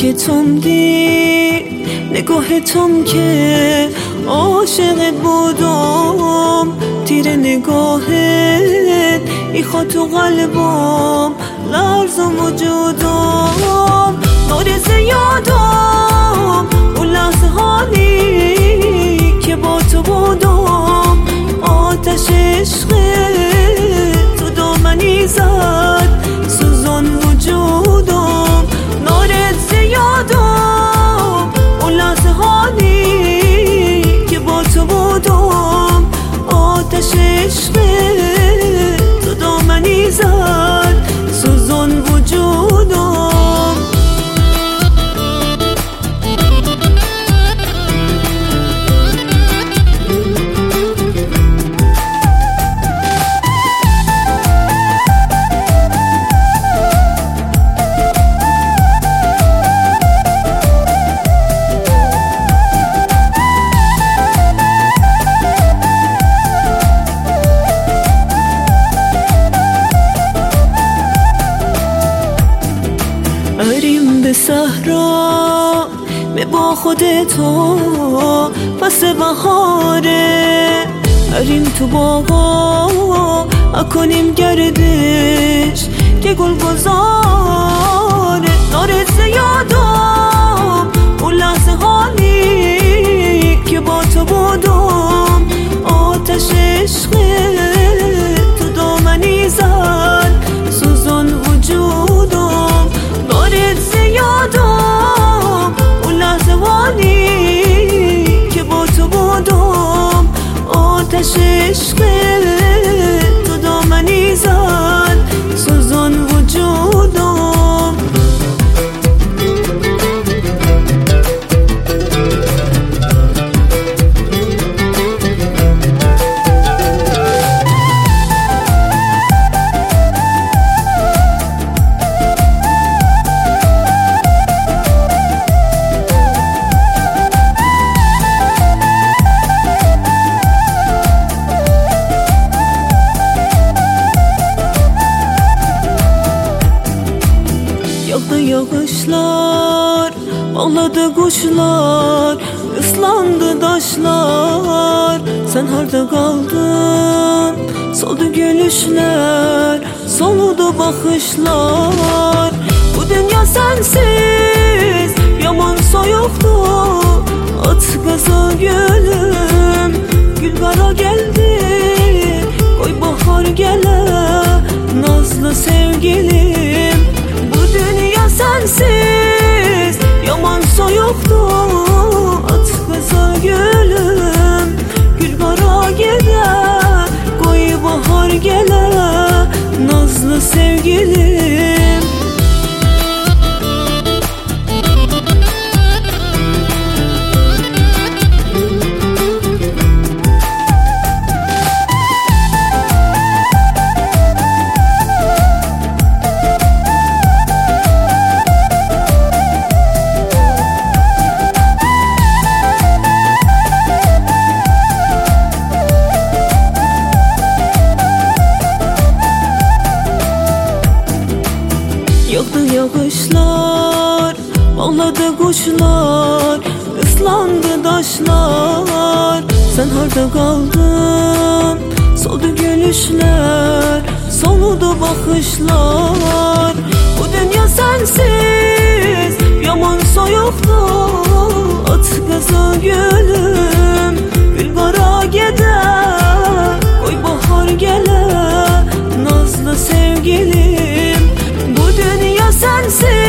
خاکتم دید نگاهتم که عاشقت بودم، تیر نگاهت ایخوا تو قلبم لرزم وجودم. نور زیادم اون لحظه هانی که با تو بودم، آتش عشق تو دامنی زد سوزان وجودم. نورت زیادم اون لحظه هانی که با تو بودم، آتش عشق تو دامنی زد سوزان وجودم. بریم به صحرا با خودتو پس بهاره، بریم تو باغا اکنیم گردش که گل گذاره. نارت زیادم اون لحظه هانی که با تو بودم، آتش عشق تو دامنی زد سوزان وجودم. نارت زیادم اون لحظه هانی که با تو بودم، آتش عشق تو دامنی زد سوزان وجودم. Yağdı yağışlar, ağladı kuşlar, ıslandı taşlar. Sen harda kaldın, soldu gülüşler, soludu bakışlar. Bu dünya sensiz, yaman soyuktu, at gaza gülüm. Gül kara geldi, koy bahar gele, nazlı sevgilim. Dünya sensiz yaman soyuktu, at gaza gülüm. Gül kara gele, koy bahar gele, nazlı sevgilim. Yağdı yağışlar, ağladı kuşlar, ıslandı taşlar. Sen harda kaldın, soldu gülüşler, soludu bakışlar. Bu dünya sensiz yaman soyuktu, at gaza gülüm. Gül kara gider, koy bahar gele, nazlı sevgilim. Bu dünya sensiz